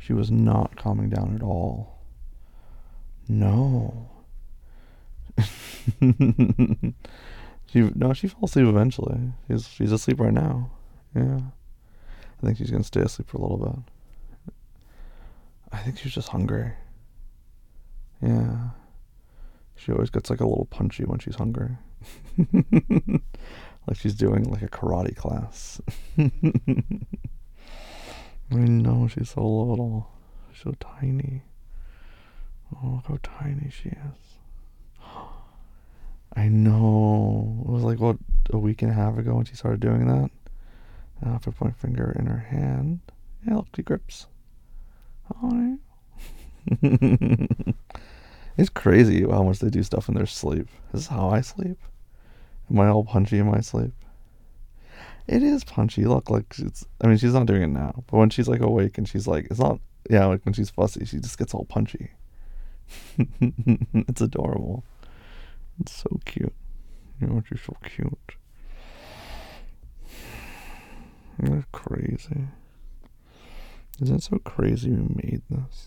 She was not calming down at all. No. She fell asleep eventually. She's asleep right now. Yeah. I think she's gonna stay asleep for a little bit. I think she's just hungry. Yeah. She always gets like a little punchy when she's hungry. Like she's doing like a karate class. I know, she's so little. She's so tiny. Oh, look how tiny she is. I know. It was like, what, a week and a half ago when she started doing that? Now I put my finger in her hand. Yeah, look, she grips. Oh, yeah. It's crazy how much they do stuff in their sleep. This is how I sleep. Am I all punchy in my sleep? It is punchy. Look, like I mean, she's not doing it now, but when she's like awake and she's like, it's not. Yeah, like when she's fussy, she just gets all punchy. It's adorable. It's so cute. You know, you're so cute. That's crazy. Isn't it so crazy we made this?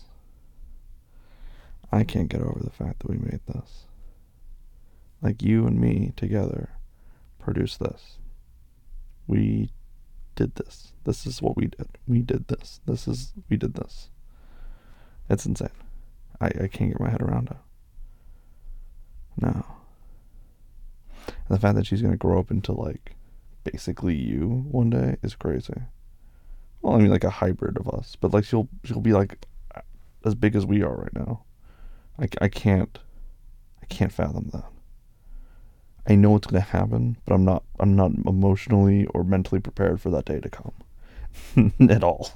I can't get over the fact that we made this. Like you and me together produced this. We did this. This is what we did. We did this. We did this. It's insane. I can't get my head around it. No. And the fact that she's gonna grow up into like basically you one day is crazy. Well, I mean like a hybrid of us, but like she'll be like as big as we are right now. I can't fathom that. I know it's gonna happen, but I'm not emotionally or mentally prepared for that day to come at all.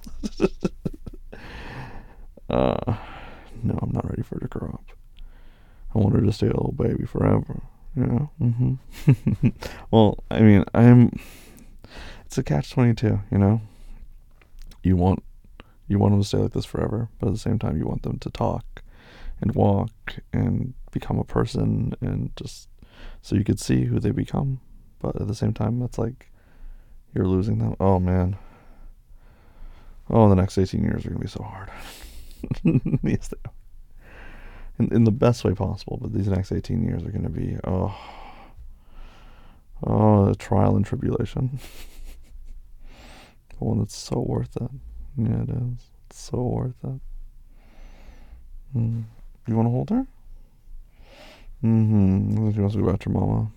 No, I'm not ready for her to grow up. I want her to stay a little baby forever. Yeah. Well, I mean, it's a catch-22. You know, you want them to stay like this forever, but at the same time, you want them to talk and walk and become a person, and just so you could see who they become. But at the same time, it's like you're losing them. Oh man. Oh, the next 18 years are gonna be so hard. Yes, they are. In the best way possible. But these next 18 years are gonna be a trial and tribulation. One that's so worth it. Yeah, it is. It's so worth it. You want to hold her? She wants to go back to your mama.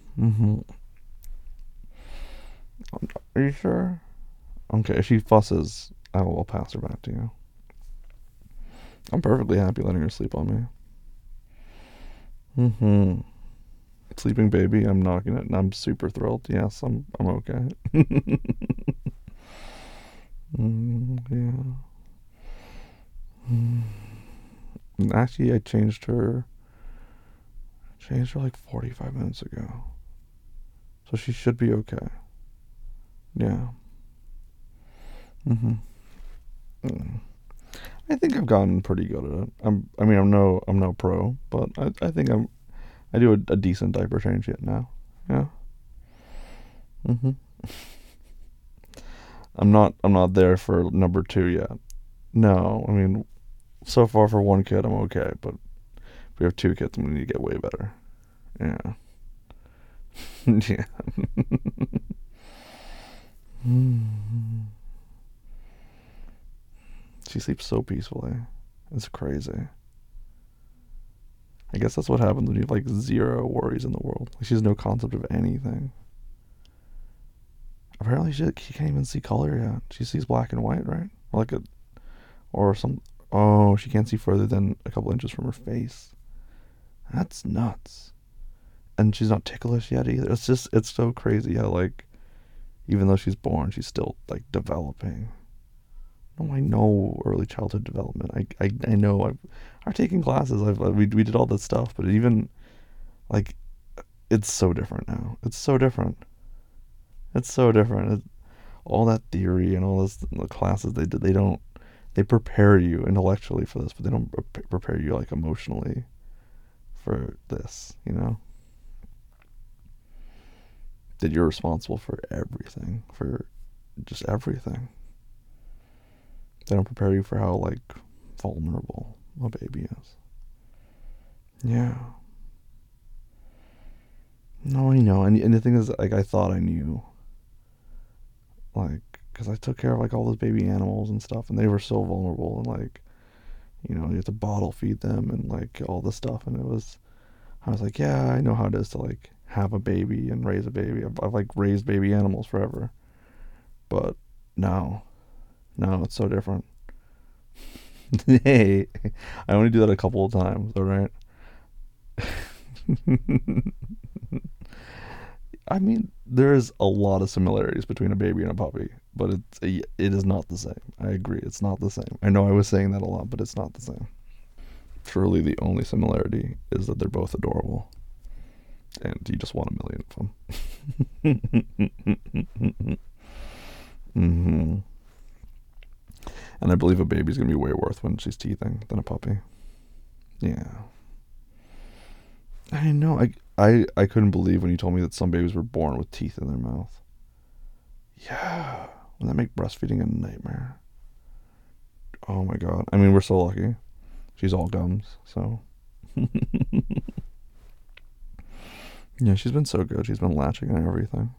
Are you sure? Okay, if she fusses, I'll pass her back to you. I'm perfectly happy letting her sleep on me. Sleeping baby, I'm knocking it, and I'm super thrilled. Yes, I'm okay. Yeah. Actually, I changed her like 45 minutes ago, so she should be okay. Yeah. I think I've gotten pretty good at it. I'm no pro, but I think I do a decent diaper change yet now. Yeah. I'm not there for number 2 yet. No, I mean, so far for one kid I'm okay, but if we have 2 kids, I'm gonna need to get way better. Yeah. Yeah. She sleeps so peacefully. It's crazy. I guess that's what happens when you have like zero worries in the world. Like she has no concept of anything. Apparently she can't even see color yet. She sees black and white, right? Or some. Oh, she can't see further than a couple inches from her face. That's nuts. And she's not ticklish yet either. It's so crazy how like, even though she's born, she's still like developing. Oh, I know early childhood development. I know. I've taken classes. We did all this stuff, but even like, it's so different now. It's so different. It's so different. All that theory and all this, the classes they did, they prepare you intellectually for this, but they don't prepare you like emotionally for this. You know, that you're responsible for everything, for just everything. They don't prepare you for how like vulnerable a baby is. Yeah. No, I know. And the thing is, like, I thought I knew. Like, because I took care of, like, all those baby animals and stuff, and they were so vulnerable, and, like, you have to bottle feed them and, like, all this stuff, and I was like, yeah, I know how it is to, like, have a baby and raise a baby. I've like, raised baby animals forever. But now, it's so different. Hey, I only do that a couple of times, alright? I mean, there's a lot of similarities between a baby and a puppy, but it is not the same. I agree, it's not the same. I know I was saying that a lot, but it's not the same. Truly, the only similarity is that they're both adorable, and you just want a million of them. hmm And I believe a baby's gonna be way worth when she's teething than a puppy. Yeah, I know. I couldn't believe when you told me that some babies were born with teeth in their mouth. Yeah, and that make breastfeeding a nightmare. Oh my god. I mean, we're so lucky. She's all gums, so. Yeah, she's been so good. She's been latching and everything.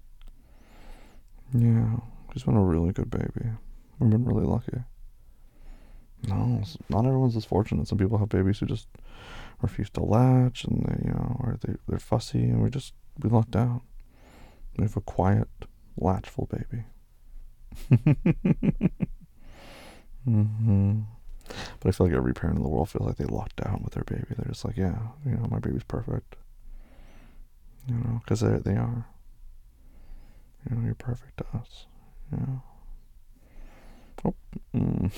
Yeah, she's been a really good baby. We've been really lucky. No, not everyone's as fortunate. Some people have babies who just refuse to latch, and or they're fussy, and we lucked out. We have a quiet, latchful baby. hmm But I feel like every parent in the world feels like they lucked out with their baby. They're just like, yeah, my baby's perfect. Because they are. You're perfect to us. Yeah. Oh. Mm.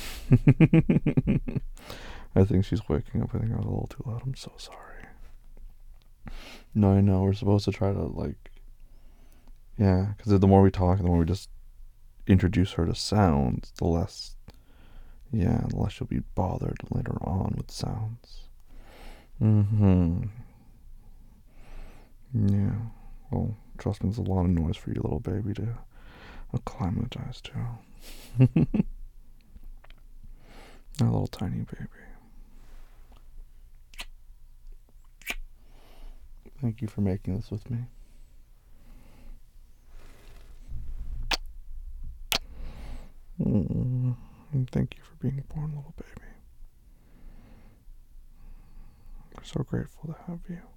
I think she's waking up. I think I was a little too loud. I'm so sorry. No, I know. We're supposed to try to, like, yeah, because the more we talk, the more we just introduce her to sounds, the less she'll be bothered later on with sounds. Mm-hmm. Yeah. Well, trust me, there's a lot of noise for your little baby to acclimatize to. A little tiny baby. Thank you for making this with me. And thank you for being born, little baby. We're so grateful to have you.